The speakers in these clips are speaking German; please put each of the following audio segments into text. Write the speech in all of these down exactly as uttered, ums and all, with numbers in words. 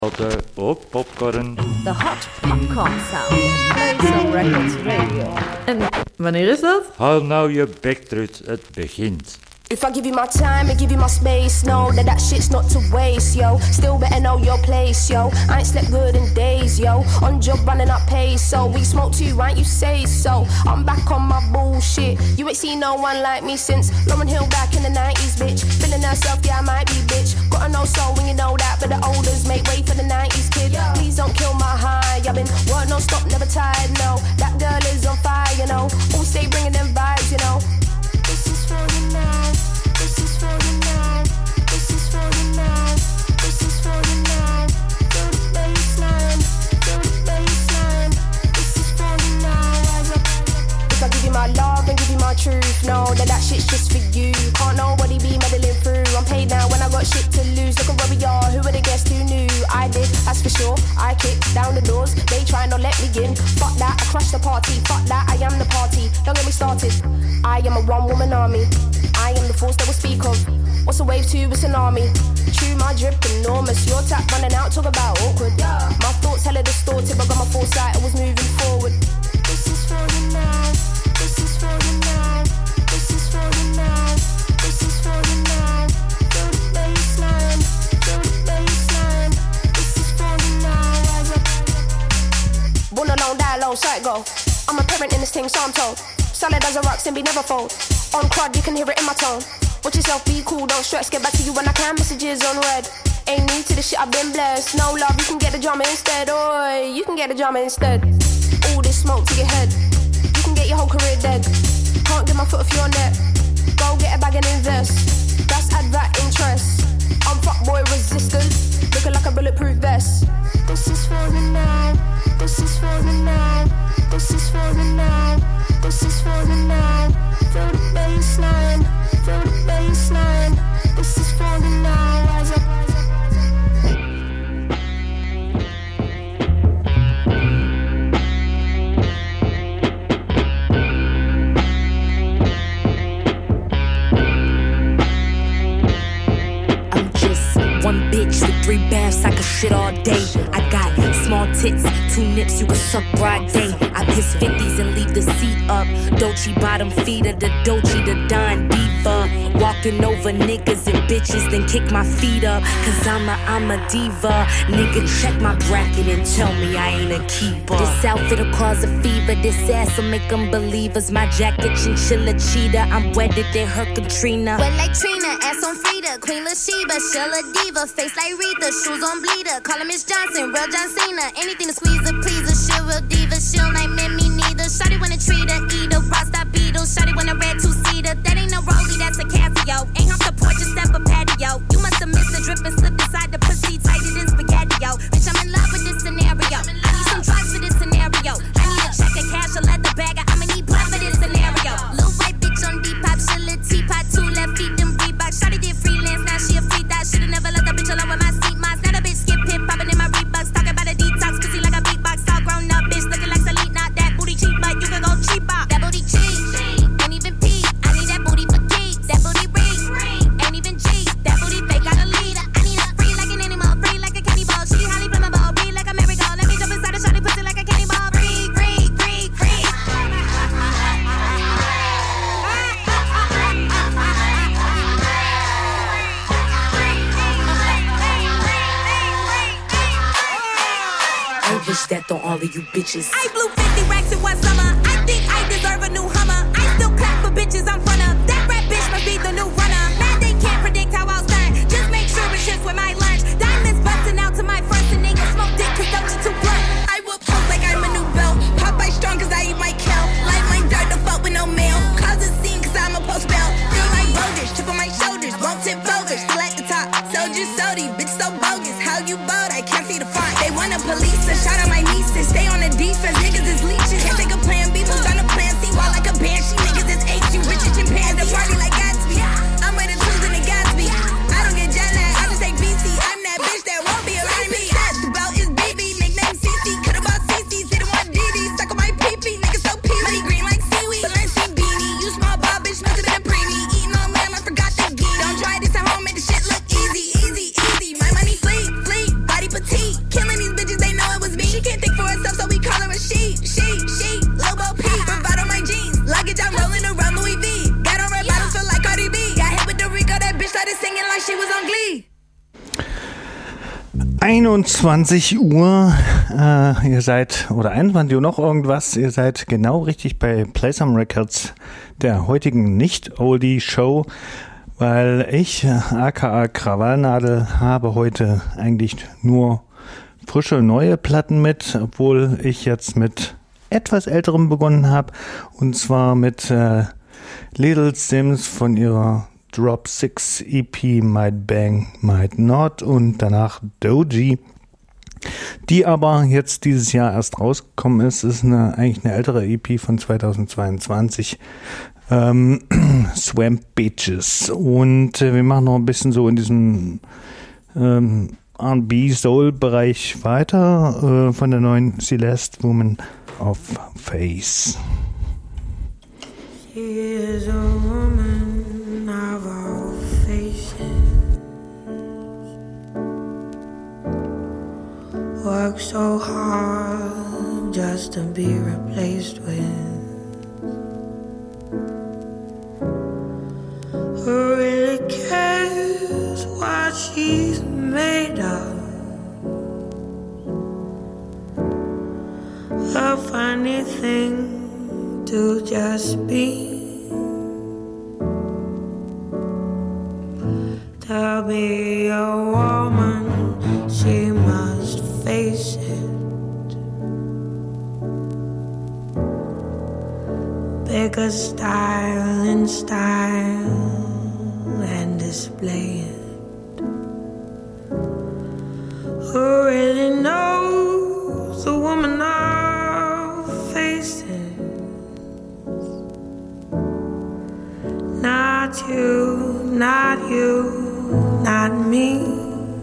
Water op popcorn. The Hot Popcorn Sound. Laser Records Radio. En wanneer is dat? Haal nou je bek, Truts, het begint. If I give you my time and give you my space, know that that shit's not to waste, yo. Still better know your place, yo. I ain't slept good in days, yo. On job running up pace, so we smoke too, right? You say so. I'm back on my bullshit. You ain't seen no one like me since Lauryn Hill back in the nineties, bitch. Feeling herself, yeah, I might be, bitch. Gotta know soul when you know that, but the olders make way for the nineties, kid. Please don't kill my high. I've been work non stop, never tired, no. That girl is on fire, you know. Always stay bringing them vibes, you know. This is for you now. This is for you now. This is for you now. This is for you now. Feel the bassline. Feel the bassline. This is for you now. Rise up. If I give you my love and give you my truth, know that that shit's just for you. Can't nobody be meddling through. I'm paid now when I got shit to lose. Look at where we are. Who would have guessed who knew? I did, that's for sure. I kicked down the doors. They try not let me in. Fuck that, I crushed the party. Fuck that, I am the party. Don't get me started. I am a one-woman army. I am the force they will speak of. What's a wave to a tsunami? True, my drip enormous. Your tap running out, talk about awkward. My thoughts hella distorted, but got my foresight, I was moving forward. This is for you now. This is for you now. This is for you now. This is for you now. Feel the bassline. Feel the bassline. This is for you now. Rise up. Born alone, die alone, sight go. I'm a parent in this thing, so I'm told. Solid as a rock, Simbi never fold. On crud, you can hear it in my tone. Watch yourself, be cool, don't stress. Get back to you when I can, messages on red. Ain't new to this shit, I've been blessed. No love, you can get the drama instead. Oi, you can get the drama instead. All this smoke to your head. You can get your whole career dead. Can't get my foot off your neck. Go get a bag and invest. That's advert interest. I'm fuckboy resistant. Looking like a bulletproof vest. This is for you now. This is for you now. This is for you now. This is for you now. Feel the bassline. Feel the bassline. This is for you now. Rise up. I'm just one bitch with three baths, I could shit all day. I got small tits, two nips, you could suck broad day. I piss fifties and leave the seat up. Dolce bottom feeder, the Dolce, the Don Diva. Walking over niggas and bitches, then kick my feet up. Cause I'm a, I'm a diva. Nigga, check my bracket and tell me I ain't a keeper. This outfit'll cause a fever, this ass'll make them believers. My jacket, chinchilla cheetah, I'm wetter than her Katrina. Wet like Trina, ass on Frida, Queen Latifah, Shell a diva, face like Rita, shoes on bleeder. Call her Miss Johnson, real John Cena. Anything to squeeze her, please her, she real diva. She'll like me neither. Shawty wanna treat her, eat her, raw stop beetle. Shawty wanna red two-seater. That ain't no rollie, that's a Casio. Ain't hump the porch, just step a patio. You must have missed the drip and slipped inside the pussy tighter than spaghetti-o. Bitch, I'm in love with this scenario. I need some drugs for this scenario. I need a check of cash, a leather bag. I'ma need blood for this scenario. Lil' white bitch on Depop, she'll a teapot, two left feet, them Reebok. Shawty did freelance, now she a free thot. Should've never let that bitch alone with my seat moss. Now the bitch skip hip, popping in my Reeboks. Talking about a detox, pussy like a beatbox. All grown up, bitch, looking like Selena. Not that booty cheap, but you can go cheaper. That booty cheap, ain't even peak. I need that booty for keeps. That booty ring, ain't even cheap. That booty fake, got a lead. I need a free like an animal, free like a candy ball. She highly flammable, free like a merry-go. Let me jump inside the shawty pussy like a candy ball. Free, free, free, free. I wish that on all of you bitches. I blew fifty racks in one summer. I think I deserve a new Hummer. I still clap for bitches I'm front of. That rap bitch must be the new runner. Mad they can't predict how I'll start. Just make sure it shifts with my lunch. Diamonds busting out to my fronts and they can smoke dick cause don't you too blunt. I will pose like I'm a new belt. Popeye strong cause I eat my cow. Like my dirt, don't fuck with no mail. Cause a scene cause I'm a post belt. Feel like boulders, chip on my shoulders. Won't tip over, still at the top. Soldier sody, bitch so bogus. How you bold, I can't see the front. They wanna police us, shout out my nieces. Stay on the defense, niggas is leeches. Can't take a plan B, moves on a plan C. While like a banshee, niggas is H. You rich as chimpanzee. Party like Gatsby. I'm with the tools and the Gatsby. I don't get jet lag, I just take B C. I'm that bitch that won't be around me. The belt is B B, nickname C C. Could've bought C Cs, hit him on D D. Suck on my pee-pee, niggas so pee. Money green like seaweed. Balenci beanie, you small ball bitch, must have been a preemie. Eating on lamb, I forgot the ghee. Don't try this at home, make the shit look easy, easy, easy. My money fleet, fleet, body petite. einundzwanzig Uhr, äh, ihr seid, oder einundzwanzig Uhr noch irgendwas, ihr seid genau richtig bei Play Some Records, der heutigen Nicht-Oldie-Show, weil ich, aka Krawallnadel, habe heute eigentlich nur frische neue Platten mit, obwohl ich jetzt mit etwas älterem begonnen habe, und zwar mit äh, Little Sims von ihrer Drop six E P Might Bang, Might Not und danach Doji, die aber jetzt dieses Jahr erst rausgekommen ist. Ist eine, eigentlich eine ältere E P von zweitausendzweiundzwanzig, ähm, Swamp Beaches, und äh, wir machen noch ein bisschen so in diesem ähm, R and B Soul Bereich weiter äh, von der neuen Celeste, Woman of Face. She is a woman of all faces, works so hard just to be replaced with. Who really cares what she's made of? A funny thing to just be. To be a woman, she must face it. Pick a style and style and display it. Who really knows the woman of faces? Not you, not you, not me.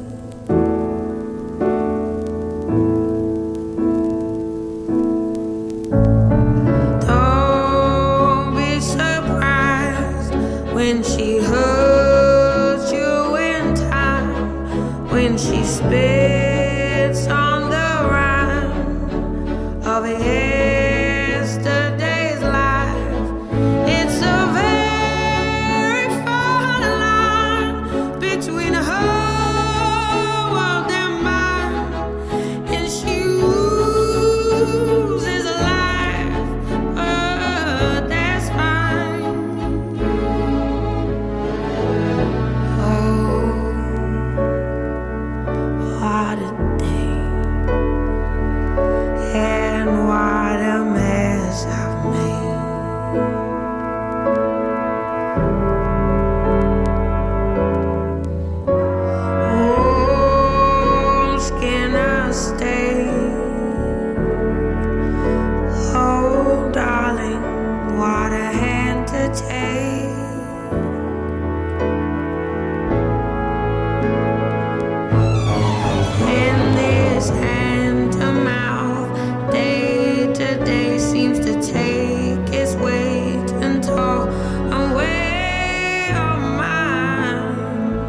Don't be surprised when she hurts you in time, when she spits on the rhyme of yesterday's life. It's a very fine line between her world and mine, and she loses life, but that's fine. Oh, what a day, and what a mess I've made. Oh, can I stay? Oh, darling, what a hand to take. And this hand to mouth, day to day, seems to take its weight until I'm way on mine.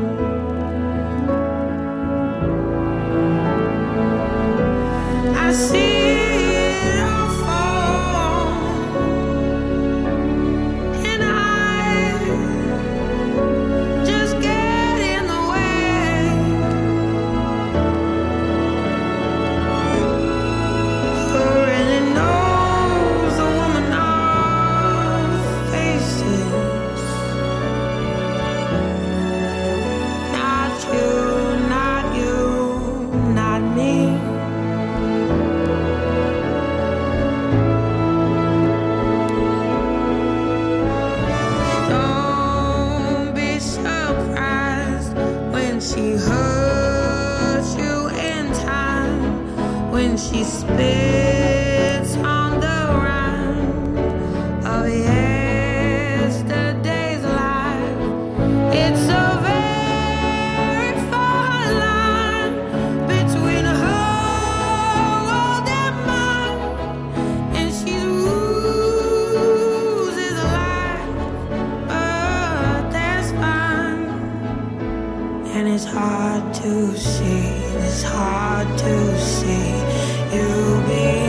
I see it all fall, and I just get in the way. Who really knows the woman of faces? Not you, not you, not me. Don't be surprised when she hurts you in time, when she spits on the rhyme of yesterday's life. It's a very fine line between her world and mine, and she loses life, but that's fine. And it's hard to see, it's hard to see you being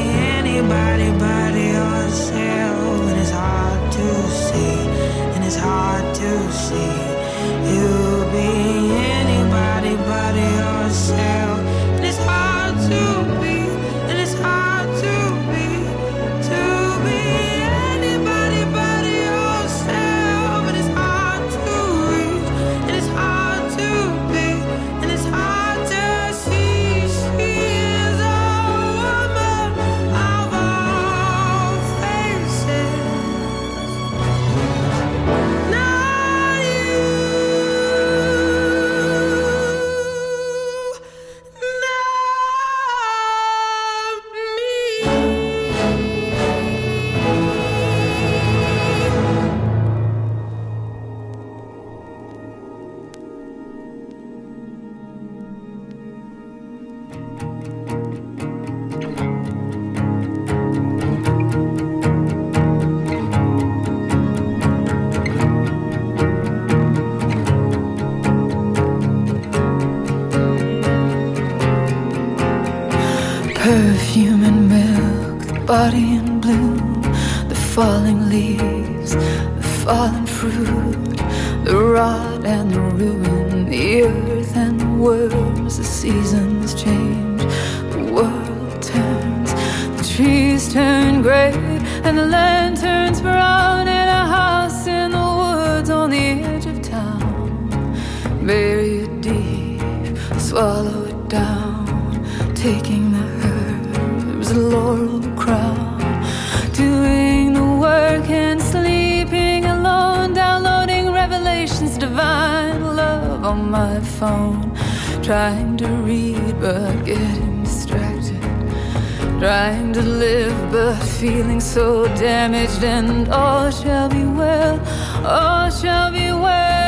Perfume and milk, the body in bloom, the falling leaves, the fallen fruit, the rot and the ruin, the earth and the worms, the seasons change, the world turns, the trees turn grey and the land turns brown in a house in the woods on the edge of town. Bury it deep, swallow it down, taking the herbs, a laurel crown, doing the work and sleeping alone, downloading revelations, divine love on my phone, trying to read but getting distracted, trying to live but feeling so damaged, and all shall be well, all shall be well.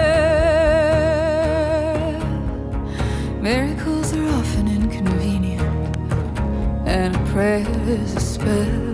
Miracles are often inconvenient, and a prayer is a spell.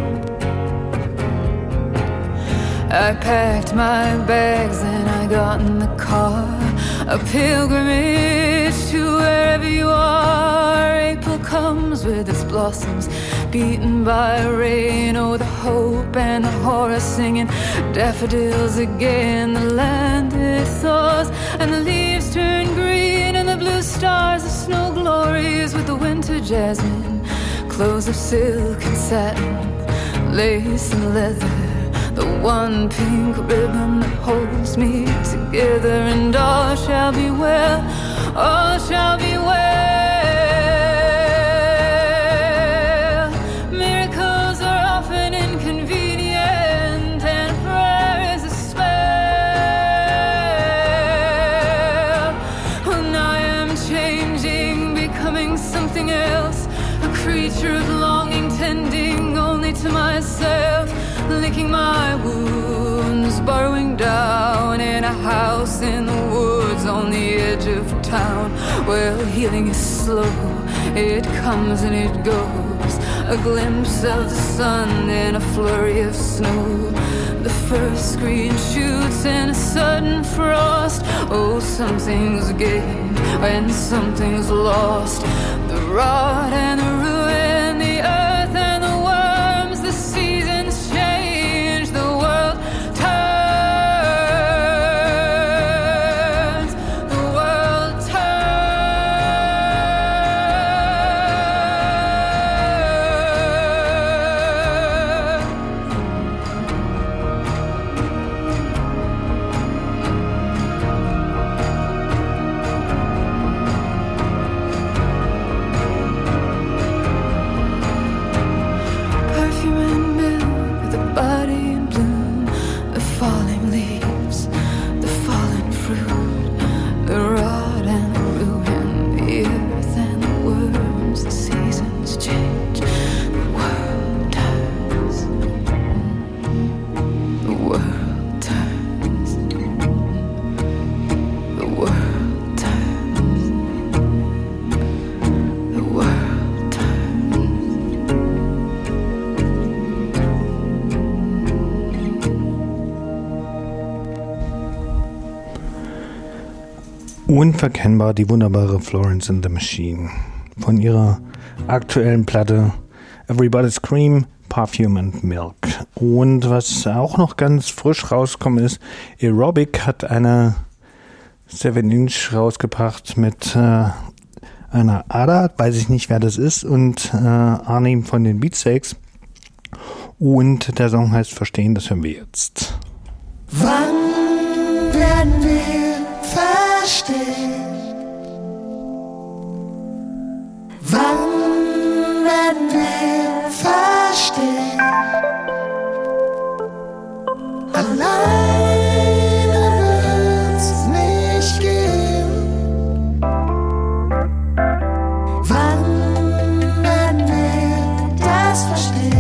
I packed my bags and I got in the car, a pilgrimage to wherever you are. April comes with its blossoms, beaten by rain. Oh, the hope and the horror singing daffodils again. The land it thaws and the leaves turn green, and the blue stars of snow glories with the winter jasmine, clothes of silk and satin, lace and leather, the one pink ribbon that holds me together, and all shall be well, all shall be well. Miracles are often inconvenient, and prayer is a spell. And I am changing, becoming something else, a creature of longing, tending only to myself, licking my wounds, burrowing down in a house in the woods on the edge of town. Well, healing is slow, it comes and it goes, a glimpse of the sun in a flurry of snow. The first green shoots in a sudden frost. Oh, something's gained when something's lost. The rot and the ruin, the earth and the worms, the seasons change, the world turns, the world turns. Perfume and milk, the body in bloom, the falling leaves, the fallen fruit, the rot and the ruin, the earth and the worms, the seasons change, the world turns, the world turns, the world turns, the world turns. Unverkennbar die wunderbare Florence and the Machine von ihrer aktuellen Platte Everybody Scream, Perfume and Milk. Und was auch noch ganz frisch rausgekommen ist, Aerobic hat eine seven inch rausgebracht mit äh, einer Ada, weiß ich nicht, wer das ist, und äh, Arnim von den Beatsteaks. Und der Song heißt Verstehen, das hören wir jetzt. Wann werden wir verstehen? Wann werden wir verstehen? Alleine wird's nicht gehen. Wann werden wir das verstehen?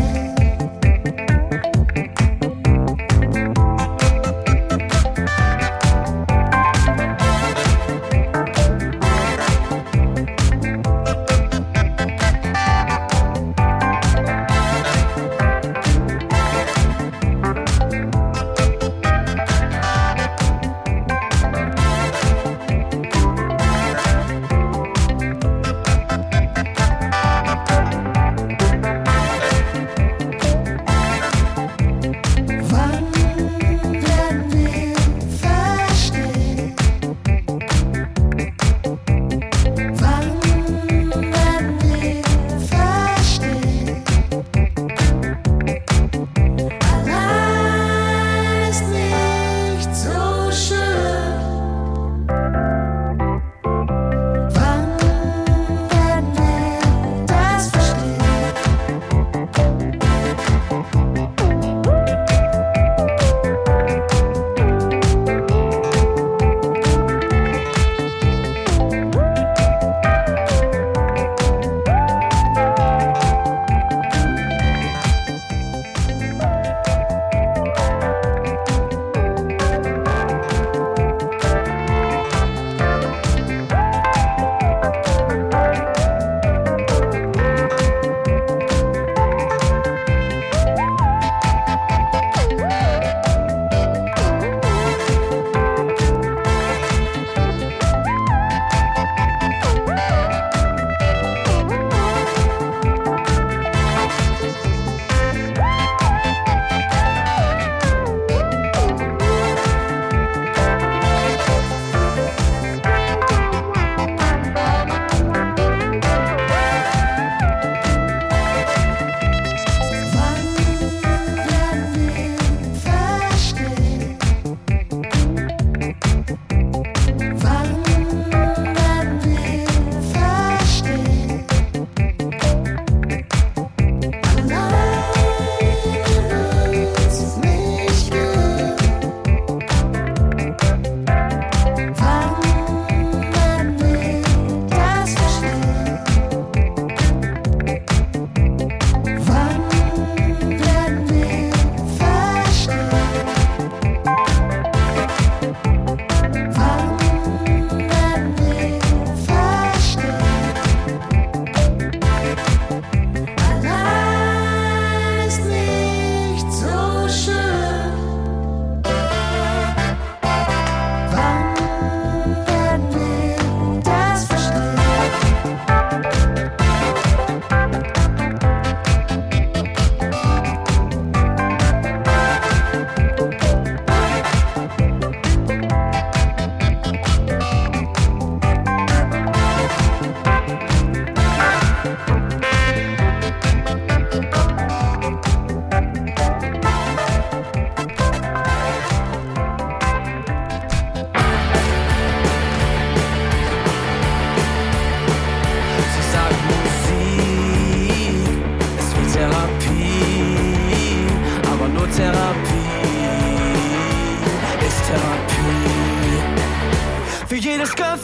dieses Gefühl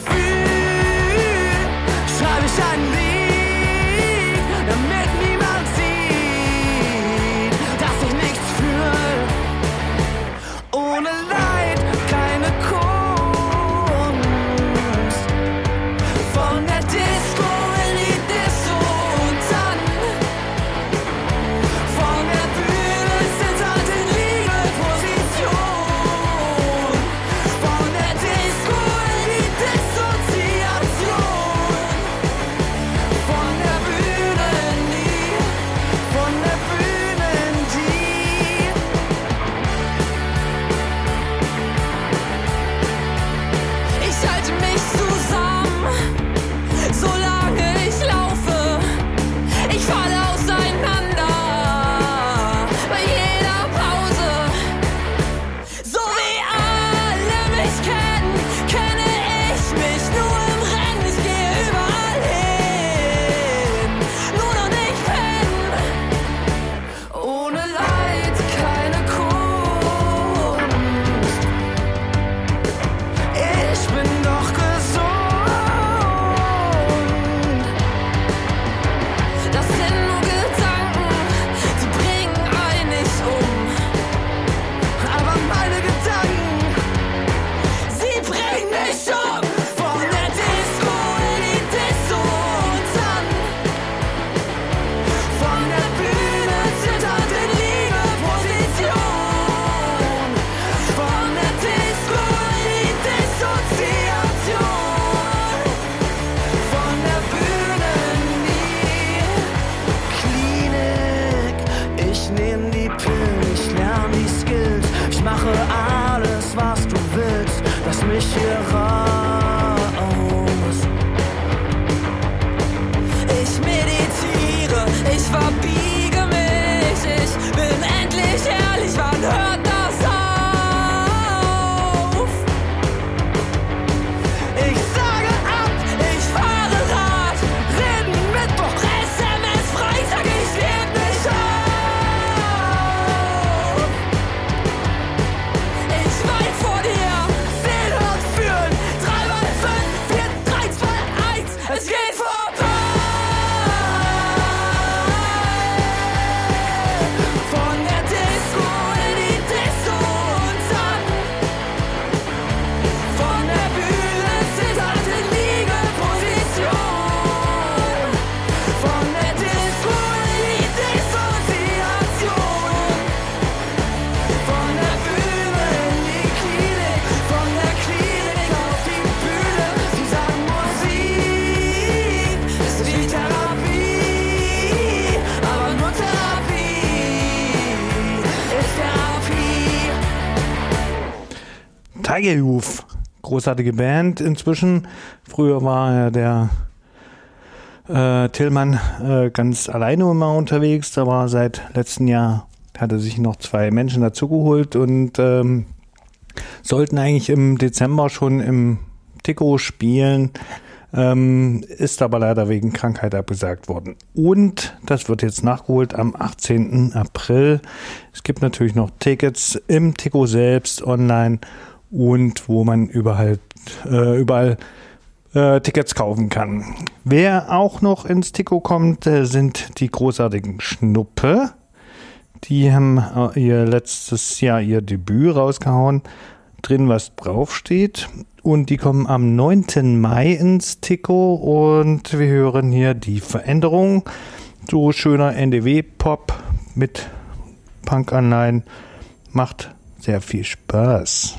schreibe ich ein Lied, damit niemand sieht, dass ich nichts fühle. Ohne Leid keine Kunst. Von der Disco in die Disco und dann von der Bühne hinter den Liegeposition. Von der Disco in die Dissoziation. Von der Bühne in die, von der Bühne in die. Ich halte mich zusammen, solange ich laufe. Ich falle auseinander bei jeder Pause. So wie alle mich kennen, kenne ich mich nur im Rennen. Ich gehe überall hin, nur noch nicht pennen. Ohne Leid keine Kunst. Ich bin doch gesund. Das sind nur Gedanken, die bringen einen nicht um. Aber meine Gedanken, sie bringen mich um. Von der Disco in die Disco und dann von der Bühne zitternd in Liegeposition. Von der Disco in die Dissoziation. Von der Bühne in die Klinik. Ich nehm die Pillen, ich lern die Skills. Ich mache alles, was du willst. Lass mich hier raus. Ich meditiere, ich verbiege mich. Ich bin endlich ehrlich, wann hört das auf? Ich sage ab, ich fahre Rad. Reden Mittwoch, S M S Freitag, ich leb nicht auf. Ich wein vor dir, sehen und fühlen. Drei mal fünf, vier, drei, zwei, eins, es geht vorbei. Von der Disco in die Disco und dann von der Bühne zitternd in Liegeposition. Von der Disco in die Dissoziation. Von der Bühne in die Klinik. Von der Klinik auf die Bühne. Sie sagen, Musik ist wie Therapie. Aber nur Therapie ist Therapie. Tiger Youth, großartige Band inzwischen. Früher war ja der äh, Tillmann äh, ganz alleine immer unterwegs. Da war seit letztem Jahr, hat er sich noch zwei Menschen dazugeholt und ähm, sollten eigentlich im Dezember schon im Tico spielen. Ähm, ist aber leider wegen Krankheit abgesagt worden. Und das wird jetzt nachgeholt am achtzehnten April. Es gibt natürlich noch Tickets im Tico selbst online und wo man überall, äh, überall äh, Tickets kaufen kann. Wer auch noch ins Tico kommt, äh, sind die großartigen Schnuppe. Die haben äh, ihr letztes Jahr ihr Debüt rausgehauen, drin was draufsteht. Und die kommen am neunten Mai ins Tico und wir hören hier die Veränderung. So schöner N D W-Pop mit Punk-Anleihen. Macht sehr viel Spaß.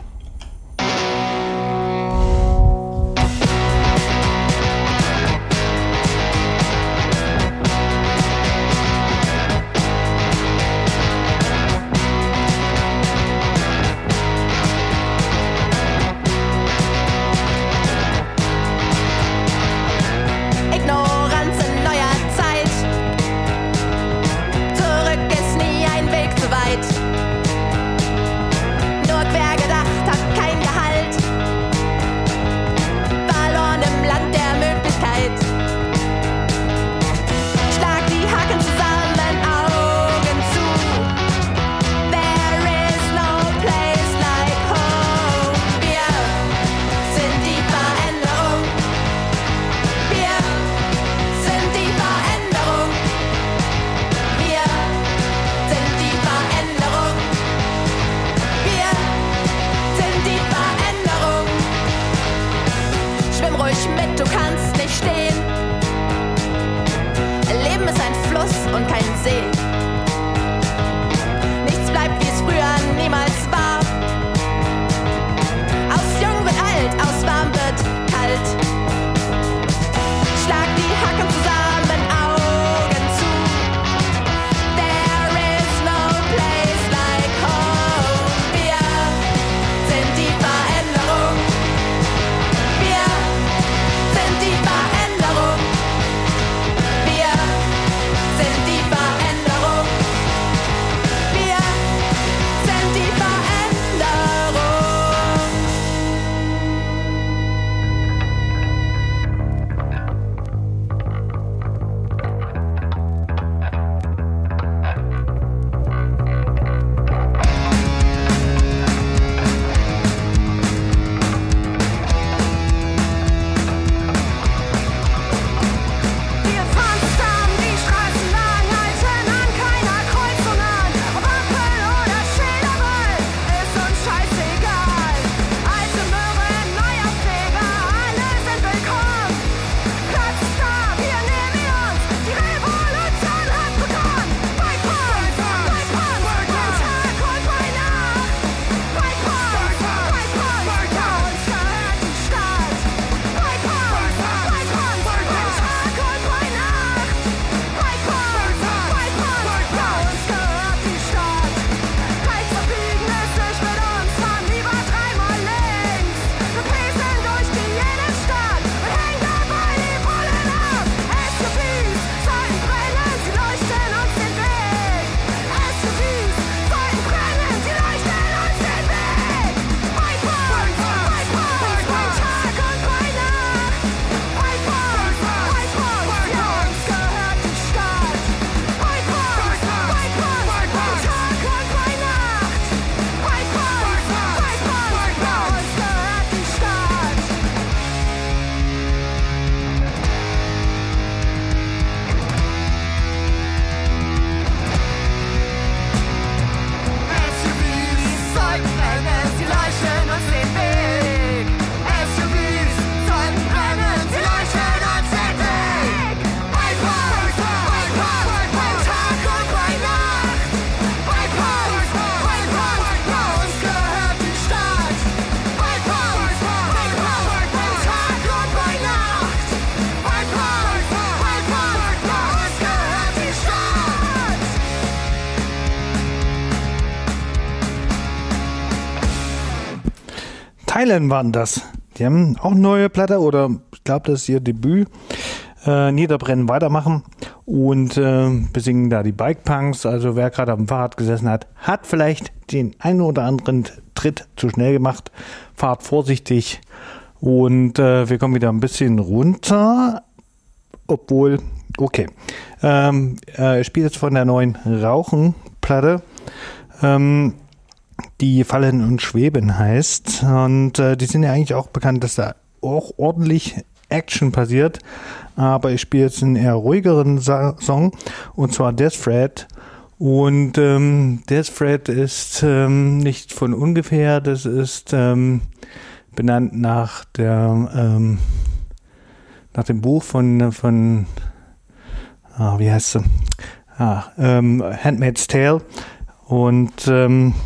Ignoranz in neuer Zeit. Zurück ist nie ein Weg zu weit. Nur quer gedacht, Leben ist ein Fluss und kein See. Nichts bleibt, wie es früher niemals war. Aus jung wird alt, aus warm wird kalt. Schlag die Hacken zusammen, Augen zu. There is no place like home. Wir sind die Veränderung. Wir sind die Veränderung. Wir sind die Veränderung. Wir sind die Veränderung. Wir fahren zusammen die Straßen lang, halten an keiner Kreuzung an. Ob Ampel oder Schilderwall, ist uns scheißegal. Alte Möhre, neuer Pfleger, alle sind willkommen. Platz ist da, wir nehmen uns, die Revolution hat begonnen. Bei Punks, bei Punks, bei Tag und bei Nacht. Bei Punks, bei Punks, bei uns gehört die Stadt. Bei Punks, bei Punks, bei Tag und bei Nacht. Bei Punks, bei Punks, bei uns gehört die Stadt. Kein Verbiegen ist nicht mit uns, fahren lieber dreimal links. Wir pesen durch die Innenstadt und hängen dabei die Bullen ab. S U Vs sollten brennen, sie leuchten uns den Weg. S U Vs sollten brennen, sie leuchten uns den Weg. Bei Punks, bei Punks, bei Tag und bei Nacht. Bei Punks, bei Punks, ja, uns gehört die Stadt. Bei Punks, bei Punks, bei Tag und bei Nacht. Bei Punks, bei Punks, ja, uns gehört die Stadt. S U Vs sollten brennen, sie leuchten uns den Weg. S U Vs sollten brennen, sie leuchten uns den Weg. Bei Punks, bei Punks, bei Tag und bei Nacht. Bei Punks, bei Punks, bei uns gehört die Stadt. Bei Punks, bei Punks, bei Tag und bei Nacht. Bei Punks, bei Punks, bei uns gehört die Stadt. Thailand waren das. Die haben auch eine neue Platte oder ich glaube, das ist ihr Debüt. Äh, Niederbrennen, weitermachen und äh, besingen da die Bike-Punks. Also wer gerade am Fahrrad gesessen hat, hat vielleicht den einen oder anderen Tritt zu schnell gemacht. Fahrt vorsichtig und äh, wir kommen wieder ein bisschen runter. Obwohl, okay. Ähm, äh, ich spiele jetzt von der neuen Rauchen-Platte. Ähm, die Fallen und Schweben heißt. Und äh, die sind ja eigentlich auch bekannt, dass da auch ordentlich Action passiert. Aber ich spiele jetzt einen eher ruhigeren Sa- Song, und zwar Death Threat. Und ähm, Death Threat ist ähm, nicht von ungefähr, das ist ähm, benannt nach der ähm, nach dem Buch von, von ah, wie heißt sie? Ah, ähm, Handmaid's Tale. Und ähm,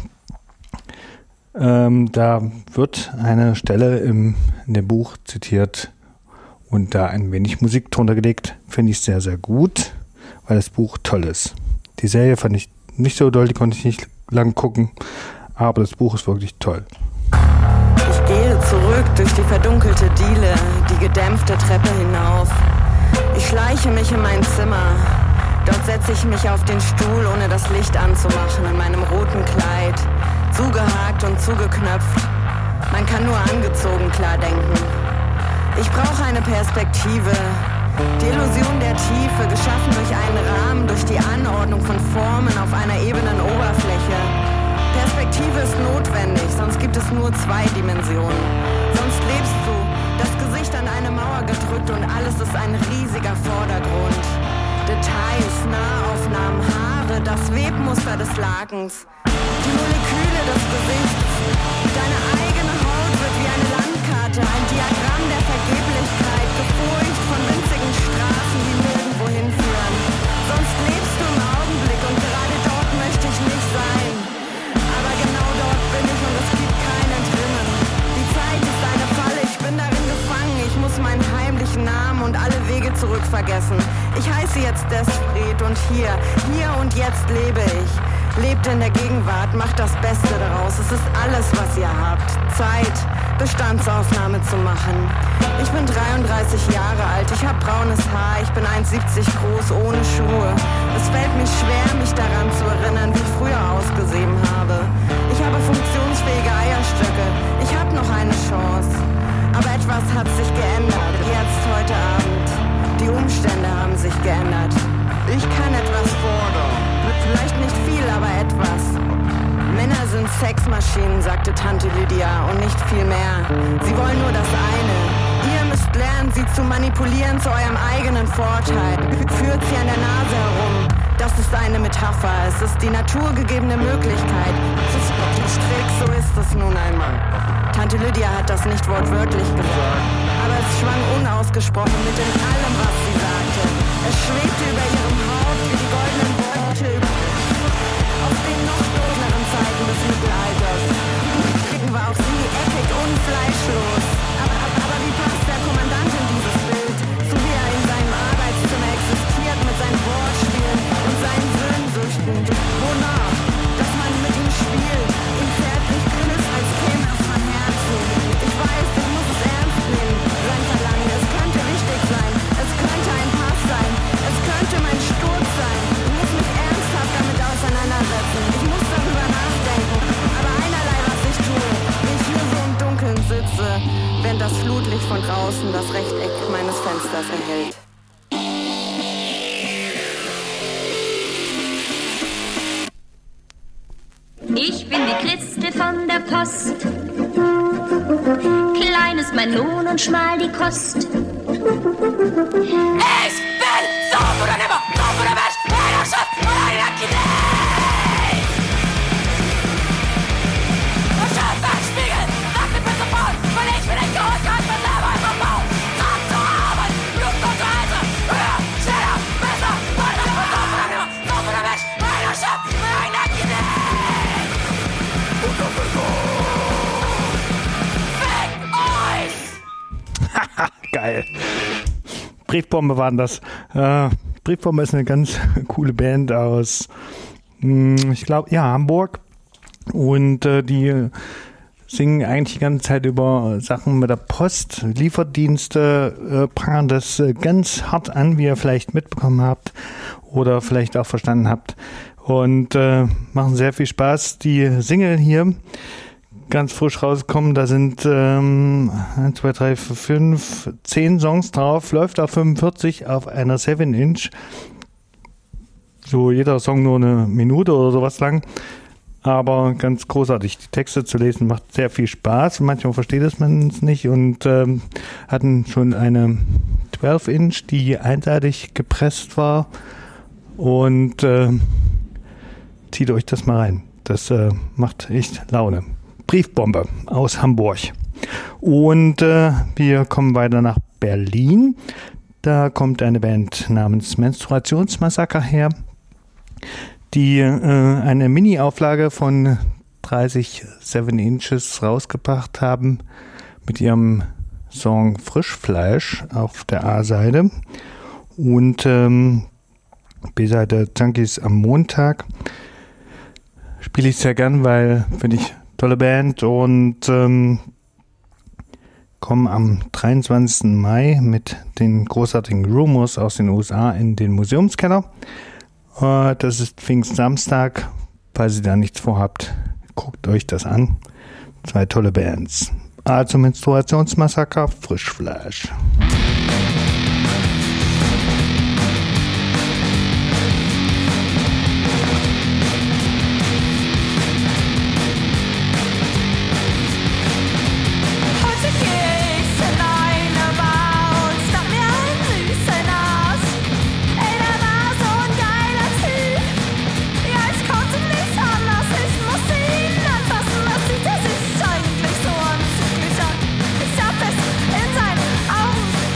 Ähm, da wird eine Stelle im, in dem Buch zitiert und da ein wenig Musik drunter gelegt. Finde ich sehr, sehr gut, weil das Buch toll ist. Die Serie fand ich nicht so doll, die konnte ich nicht lang gucken, aber das Buch ist wirklich toll. Ich gehe zurück durch die verdunkelte Diele, die gedämpfte Treppe hinauf. Ich schleiche mich in mein Zimmer. Dort setze ich mich auf den Stuhl, ohne das Licht anzumachen, in meinem roten Kleid. Zugehakt und zugeknöpft. Man kann nur angezogen klar denken. Ich brauche eine Perspektive. Die Illusion der Tiefe, geschaffen durch einen Rahmen, durch die Anordnung von Formen auf einer ebenen Oberfläche. Perspektive ist notwendig, sonst gibt es nur zwei Dimensionen. Sonst lebst du, das Gesicht an eine Mauer gedrückt und alles ist ein riesiger Vordergrund. Details, Nahaufnahmen, Haare, das Webmuster des Lakens. Die Moleküle des Gesichts. Deine eigene Haut wird wie eine Landkarte, ein Diagramm der Vergeblichkeit, gefurcht von winzigen Straßen, die nirgendwo hinführen. Fried. Und hier, hier und jetzt lebe ich. Lebt in der Gegenwart, macht das Beste daraus. Es ist alles, was ihr habt. Zeit, Bestandsaufnahme zu machen. Ich bin dreiunddreißig Jahre alt, ich habe braunes Haar, ich bin eins siebzig groß, ohne Schuhe. Es fällt mir schwer, mich daran zu erinnern, wie ich früher ausgesehen habe. Ich habe funktionsfähige Eierstöcke, ich habe noch eine Chance. Aber etwas hat sich geändert, jetzt heute Abend. Die Umstände haben sich geändert. Ich kann etwas fordern. Vielleicht nicht viel, aber etwas. Männer sind Sexmaschinen, sagte Tante Lydia, und nicht viel mehr. Sie wollen nur das eine. Ihr müsst lernen, sie zu manipulieren zu eurem eigenen Vorteil. Führt sie an der Nase herum. Das ist eine Metapher. Es ist die naturgegebene Möglichkeit. Es ist strick, so ist es nun einmal. Tante Lydia hat das nicht wortwörtlich gesagt, aber es schwang unausgesprochen mit in allem, was sie sagte. Es schwebte über ihrem Haupt wie die goldenen Worte aus den noch dunkleren Zeiten des Mittelalters. Blicken war auch sie eckig und fleischlos. Aber, aber, aber wie passt der Kommandant in dieses Bild? So wie er in seinem Arbeitszimmer existiert mit seinen Wortspielen und seinen Söhnsüchten. Wonach? Dass man mit ihm spielt, ihn zärtlich küsst, als käme es von Herzen. Ich weiß, ich muss es ernst nehmen, sein Verlangen. Es könnte wichtig sein, es könnte ein Pass sein, es könnte mein Sturz sein. Ich muss mich ernsthaft damit auseinandersetzen. Ich muss darüber nachdenken. Aber einerlei, was ich tue, wie ich hier so im Dunkeln sitze, während das Flutlicht von draußen das Rechteck meines Fensters erhellt. Ich bin die Christel von der Post. Klein ist mein Lohn und schmal die Kost. Ich bin so oder nimmer, so oder was, Herrschaft oder eine Knie. Und schau beim Spiegel, sag mir bitte voll, weil ich bin ein Gehalt, kann mir selber einfach bauen. Tag zur Arbeit, Luft und Reise, höher, schneller, besser, weiter, so oder nimmer, so oder was, Herrschaft oder eine Knie. Geil. Briefbombe waren das. Äh, Briefbombe ist eine ganz coole Band aus, mh, ich glaube, ja, Hamburg. Und äh, die singen eigentlich die ganze Zeit über Sachen mit der Post, Lieferdienste, äh, prangern das äh, ganz hart an, wie ihr vielleicht mitbekommen habt oder vielleicht auch verstanden habt. Und äh, machen sehr viel Spaß. Die Single hier, ganz frisch rausgekommen, da sind ähm, eins, zwei, drei, vier, fünf, zehn Songs drauf, läuft auf fünfundvierzig auf einer sieben Inch. So jeder Song nur eine Minute oder sowas lang. Aber ganz großartig, die Texte zu lesen macht sehr viel Spaß. Manchmal versteht es man es nicht und ähm, hatten schon eine zwölf Inch, die einseitig gepresst war. Und äh, zieht euch das mal rein. Das äh, macht echt Laune. Briefbombe aus Hamburg. Und äh, wir kommen weiter nach Berlin. Da kommt eine Band namens Menstruationsmassaker her, die äh, eine Mini-Auflage von dreißig sieben Inches rausgebracht haben mit ihrem Song Frischfleisch auf der A-Seite und ähm, B-Seite Junkies am Montag. Spiele ich sehr gern, weil finde ich tolle Band und ähm, komme am dreiundzwanzigsten Mai mit den großartigen Rumors aus den U S A in den Museumskeller. Äh, das ist Pfingstsamstag. Falls ihr da nichts vorhabt, guckt euch das an. Zwei tolle Bands. A zum Menstruationsmassaker, Frischfleisch. Ich hab es in seinen Augen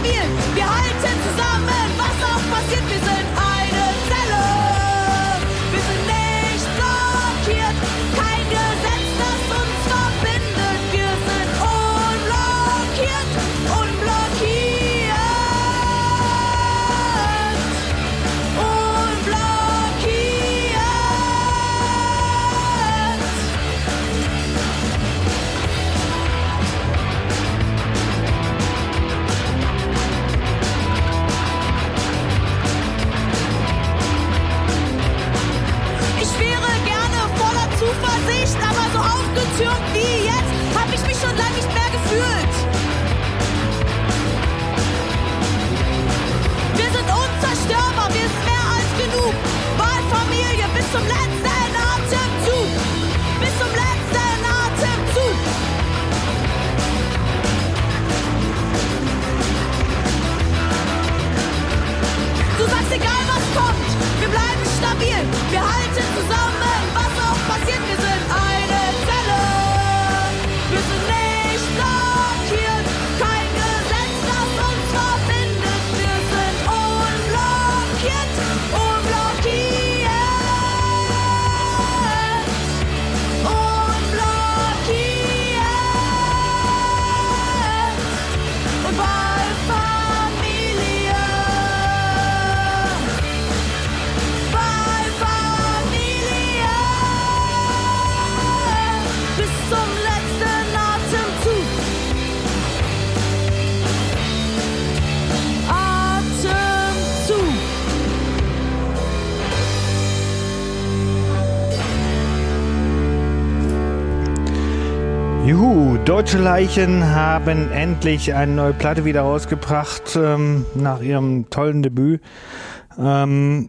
stabil, wir halten zusammen, was auch passiert, wir sind eine Zelle. Wir sind nicht blockiert, kein Gesetz, das uns verbindet. Wir sind unblockiert, unblockiert, unblockiert. Ich wäre gerne voller Zuversicht, aber so aufgetürmt wie jetzt hab ich mich schon lange nicht mehr gefühlt. Wir sind unzerstörbar, wir sind mehr als genug. Wahlfamilie bis zum letzten Atemzug, bis zum letzten Atemzug. Du sagst, egal was kommt, wir bleiben stabil, wir halten zusammen, was auch passiert, wir sind eine Zelle. Wir sind nicht blockiert, kein Gesetz, das uns verbindet. Wir sind unblockiert, unblockiert, unblockiert. Und Wahlfamilie, Wahlfamilie, bis zum letzten Atemzug. Atemzug. Juhu, Deutsche Leichen haben endlich eine neue Platte wieder rausgebracht, ähm, nach ihrem tollen Debüt. Ähm,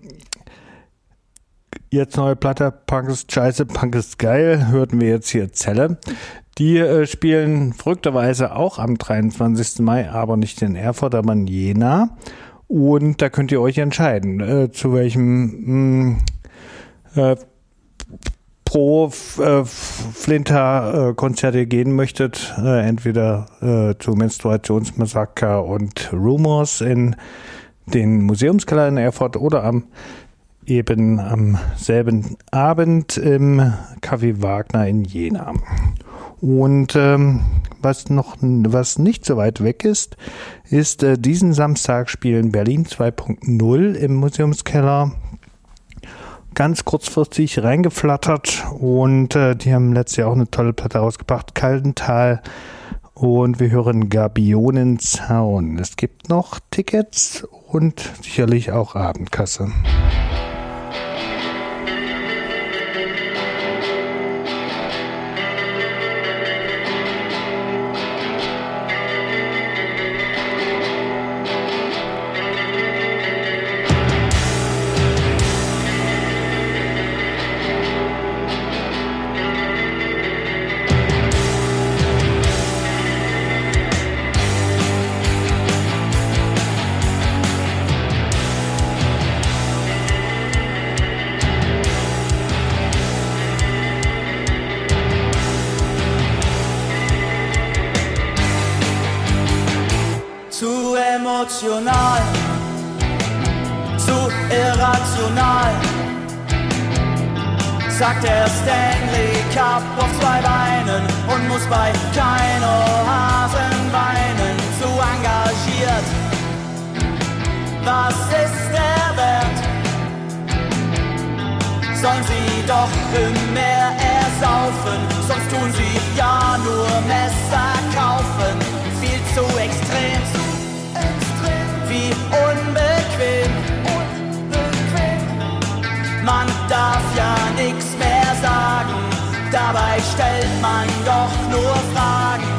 jetzt neue Platte, Punk ist scheiße, Punk ist geil, hörten wir jetzt hier Zelle. Die äh, spielen verrückterweise auch am dreiundzwanzigsten Mai, aber nicht in Erfurt, aber in Jena. Und da könnt ihr euch entscheiden, äh, zu welchem mh, äh, Pro äh, Flinter äh, Konzerte gehen möchtet, äh, entweder äh, zu Menstruationsmassaker und Rumors in den Museumskeller in Erfurt oder am eben am selben Abend im Café Wagner in Jena. Und ähm, was noch was nicht so weit weg ist, ist äh, diesen Samstag spielen Berlin zwei Punkt null im Museumskeller. Ganz kurzfristig reingeflattert und äh, die haben letztes Jahr auch eine tolle Platte rausgebracht, Kaltental, und wir hören Gabionenzaun. Es gibt noch Tickets und sicherlich auch Abendkasse. Zu emotional, zu irrational, sagt der Stanley Cup auf zwei Beinen und muss bei keiner Hasen weinen. Zu engagiert, was ist der Wert? Sollen sie doch im Meer ersaufen, sonst tun sie ja nur Messer kaufen. Viel zu extrem, wie unbequem. Man darf ja nix mehr sagen, dabei stellt man doch nur Fragen.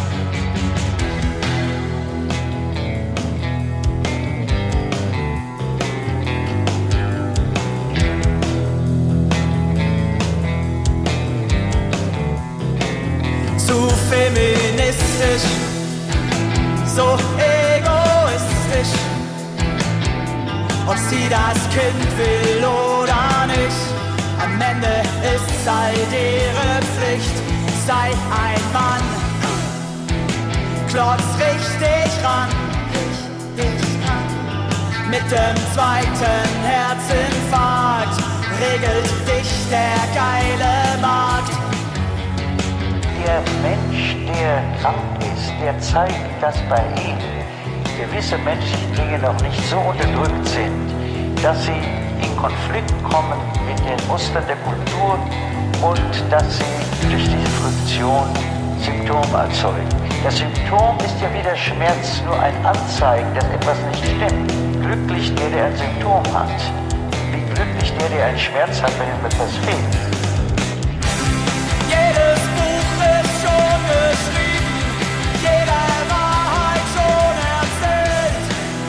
Zu feministisch, so egoistisch, ob sie das Kind will oder nicht. Am Ende ist halt ihre Pflicht, sei ein Mann, klotz richtig ran. dich an. Mit dem zweiten Herzinfarkt regelt dich der geile Markt. Der Mensch, der krank ist, der zeigt, dass bei ihm gewisse menschliche Dinge noch nicht so unterdrückt sind, dass sie in Konflikt kommen mit den Mustern der Kultur und dass sie durch diese Friktion Symptome erzeugen. Das Symptom ist ja wie der Schmerz nur ein Anzeigen, dass etwas nicht stimmt. Glücklich der, der ein Symptom hat. Wie glücklich der, der einen Schmerz hat, wenn ihm etwas fehlt. Jedes Buch ist schon geschrieben, jede Wahrheit schon erzählt.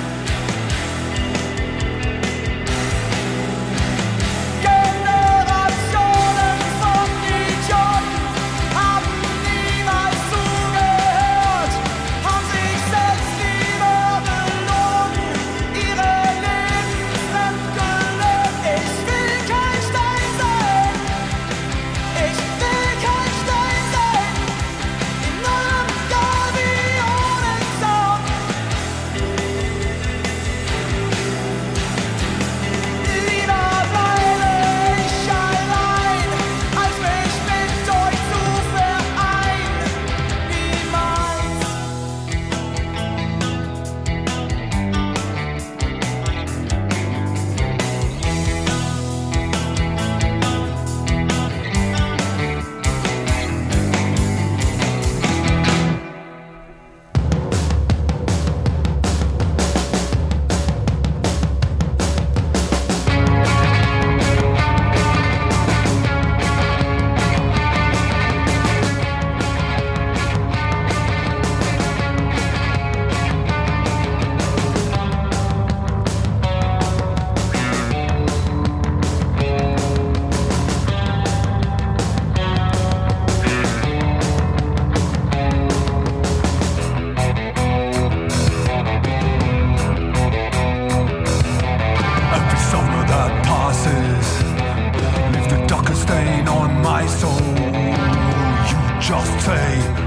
Generationen von Idioten haben niemals zugehört, haben sich selbst lieber belogen, ihre Leben fremdgelöst. Ich will kein Stein sein, ich will kein Stein sein, in neuem Jahr wie ohne Zaun. Lieber bleibe ich allein, als mich mit euch zu vereinen. Niemals. Every summer that passes leave the darkest stain on my soul. You just say,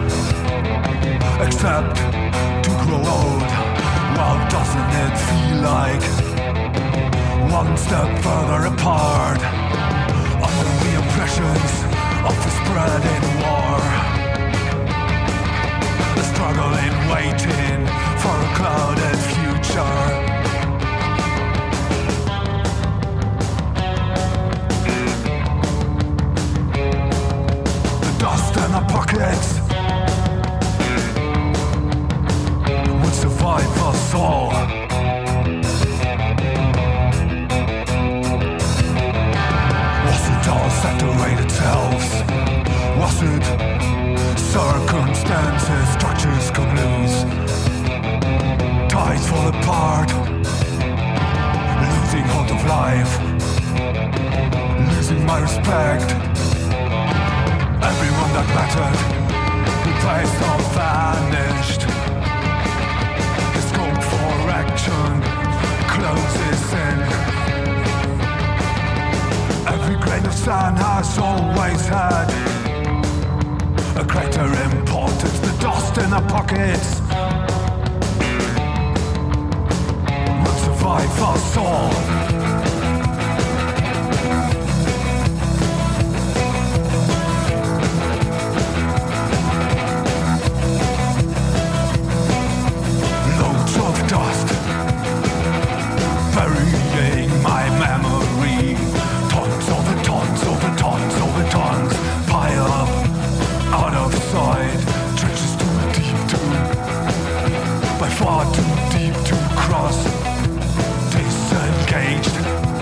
except to grow old. Well, doesn't it feel like one step further apart under the impressions of the spreading war? A struggle in waiting for a clouded future. Dust in our pockets would survive us all. Was it our separated selves? Was it circumstances, structures come loose? Ties fall apart, losing hold of life, losing my respect. Everyone that mattered, replaced or vanished. The scope for action closes in. Every grain of sand has always had a greater importance. The dust in our pockets will survive us all. Burying my memory, tons over tons over tons over tons pile up out of sight, trenches too deep to, by far too deep to cross. Disengaged,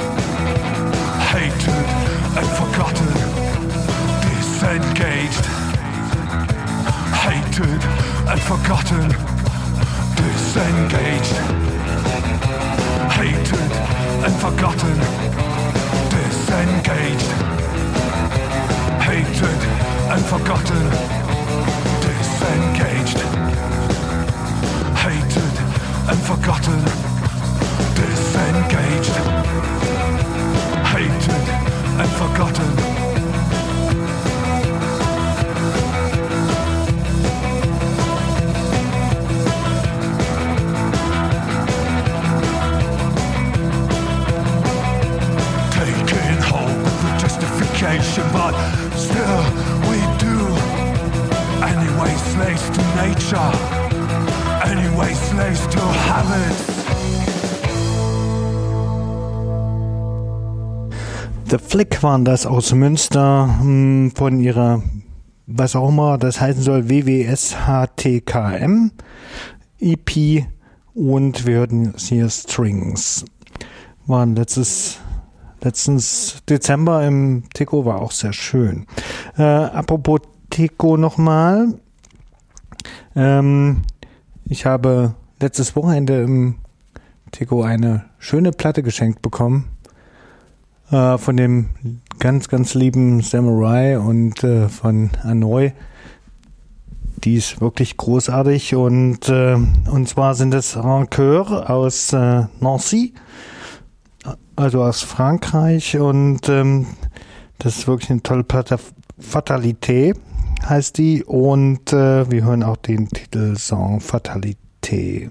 hated and forgotten. Disengaged, hated and forgotten. Disengaged, hated and forgotten. Disengaged, hated and forgotten. Disengaged, hated and forgotten. Disengaged, hated and forgotten. The Flick waren das aus Münster mh, von ihrer, was auch immer das heißen soll, W W S H T K M E P, und wir hörten hier Strings. Waren letztes, letztens Dezember im Tico, war auch sehr schön. Äh, apropos Tico nochmal. Ähm, ich habe letztes Wochenende im Tico eine schöne Platte geschenkt bekommen. Äh, von dem ganz, ganz lieben Samurai und äh, von Hanoi. Die ist wirklich großartig, und, äh, und zwar sind es Rancœur aus äh, Nancy, also aus Frankreich, und ähm, das ist wirklich eine tolle Platte. Fatalité heißt die, und äh, wir hören auch den Titelsong Fatalité.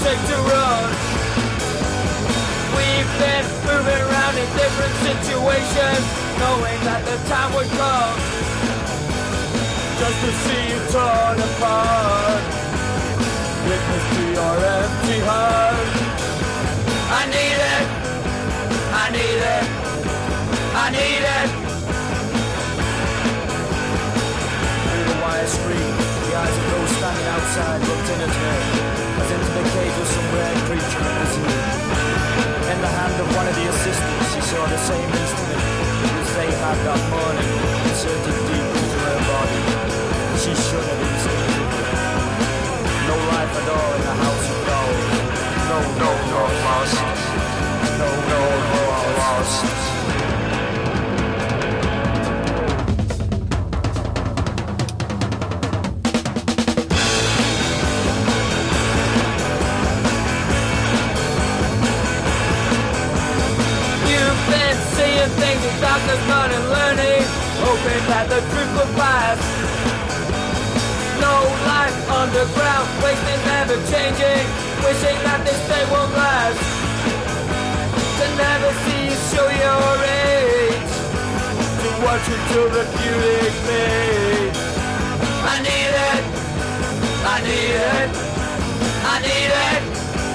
take to run. We've been moving around in different situations, knowing that the time would come just to see you torn apart. Witness to your empty heart. I need it, I need it, I need it. Through the wire screen, the eyes of those standing outside looked in at her, as into the cage of some rare creature in the zoo. In the hand of one of the assistants, she saw the same instrument which they had that morning, inserted deep into her body. She shuddered instinctively. No life at all in the house of dolls. No, no, no lost. No, no, no lost. You've been seeing things in darkness, not in learning, hoping that the truth will pass. No life underground, wasting, never changing, wishing that this day won't last. To never see you show your age, to watch you till the beauty fades. I need it, I need it, I need it.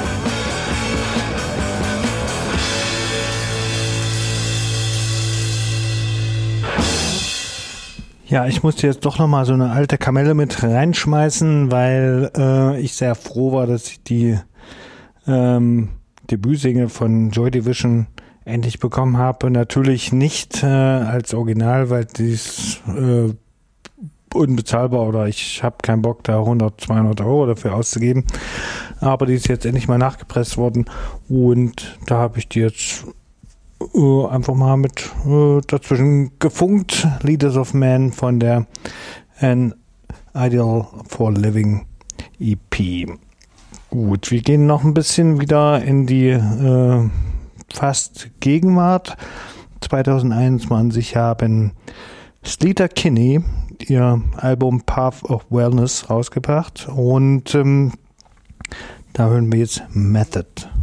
Ja, ich musste jetzt doch nochmal so eine alte Kamelle mit reinschmeißen, weil äh, ich sehr froh war, dass ich die ähm, Debütsingle von Joy Division endlich bekommen habe. Natürlich nicht äh, als Original, weil die ist äh, unbezahlbar oder ich habe keinen Bock, da hundert, zweihundert Euro dafür auszugeben. Aber die ist jetzt endlich mal nachgepresst worden und da habe ich die jetzt Uh, einfach mal mit uh, dazwischen gefunkt. Leaders of Man von der An Ideal for Living E P. Gut, wir gehen noch ein bisschen wieder in die uh, fast Gegenwart. zwanzig einundzwanzig haben Sleater-Kinney ihr Album Path of Wellness rausgebracht und um, da hören wir jetzt Method.